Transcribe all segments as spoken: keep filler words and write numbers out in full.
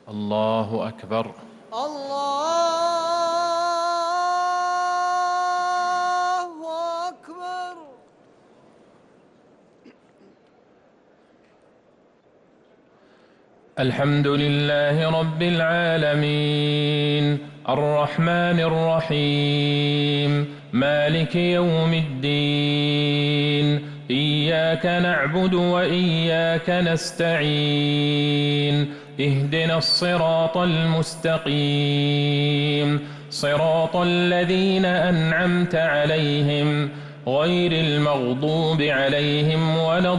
الله أكبر. الله أكبر. الحمد لله رب العالمين الرحمن الرحيم مالك يوم الدين إياك نعبد وإياك نستعين اهدنا الصراط المستقيم صراط الذين أنعمت عليهم غير المغضوب عليهم ولا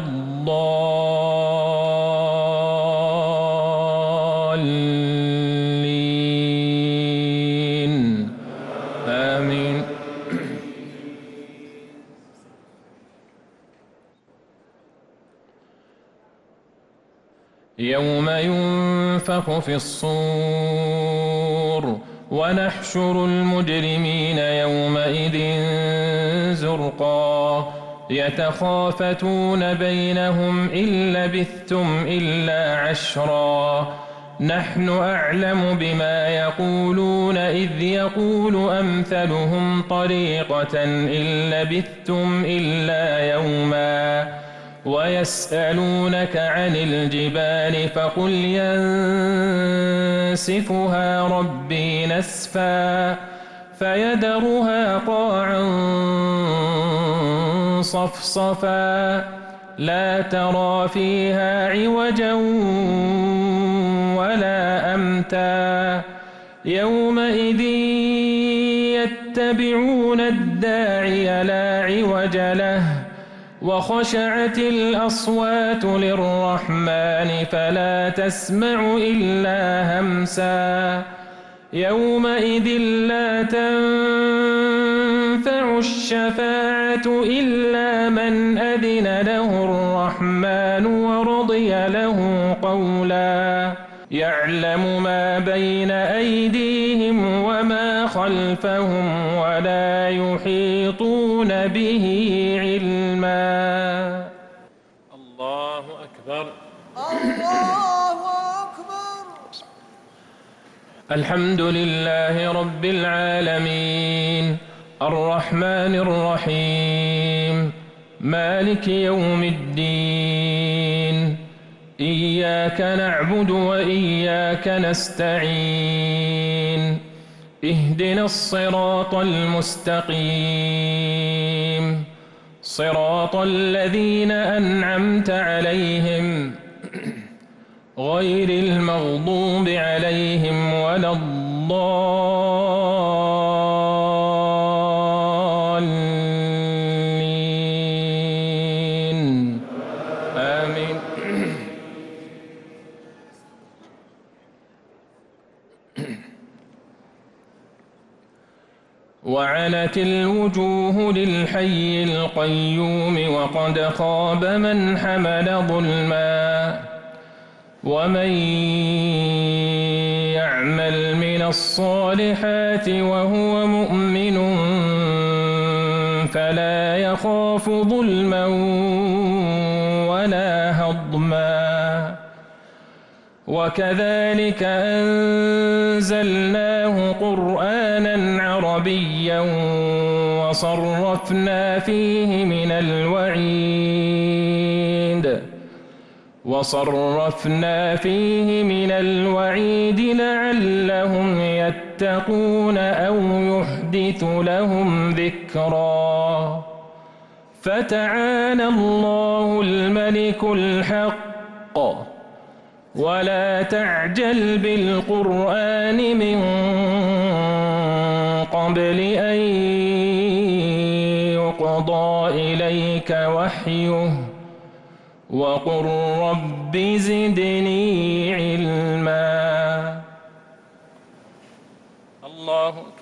الضالين آمين. يوم ينفخ في الصور ونحشر المجرمين يومئذ زرقا يتخافتون بينهم إن لبثتم إلا عشرا نحن أعلم بما يقولون إذ يقول أمثلهم طريقة إن لبثتم إلا يوما ويسألونك عن الجبال فقل ينسفها ربي نسفا فيذرها قاعا صفصفا لا ترى فيها عوجا ولا أمتا يومئذ يتبعون الداعي لا عوج له وخشعت الأصوات للرحمن فلا تسمع إلا همسا يومئذ لا تنفع الشفاعة إلا من أذن له الرحمن ورضي له قولا يعلم ما بين أيديهم وما خلفهم ولا يحيطون به علما. الله أكبر. الله أكبر. الحمد لله رب العالمين الرحمن الرحيم مالك يوم الدين إياك نعبد وإياك نستعين اهدنا الصراط المستقيم صراط الذين أنعمت عليهم غير المغضوب عليهم ولا الضالين آمين. وعنت الوجوه للحي القيوم وقد خاب من حمل ظلما ومن يعمل من الصالحات وهو مؤمن فلا يخاف ظلما ولا هضما وكذلك أنزلناه قرآنا عربيا وصرفنا فيه من الوعيد وصرفنا فيه من الوعيد لعلهم يتقون أو يحدث لهم ذكرا فتعالى الله الملك الحق ولا تعجل بالقرآن من قبل أن يقضى إليك وحيه وقل رب زدني علما. الله أكبر.